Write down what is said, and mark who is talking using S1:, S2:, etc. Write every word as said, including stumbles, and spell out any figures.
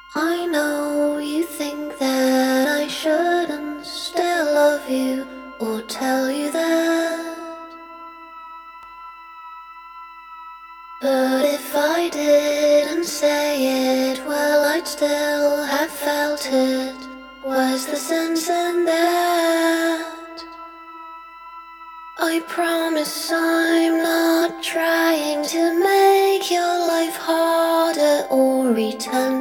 S1: I know you think that I shouldn't still love you or tell you that. But if I didn't say it, well, I'd still have felt it. Was the sense in that? I promise I'm not trying to make your life harder or return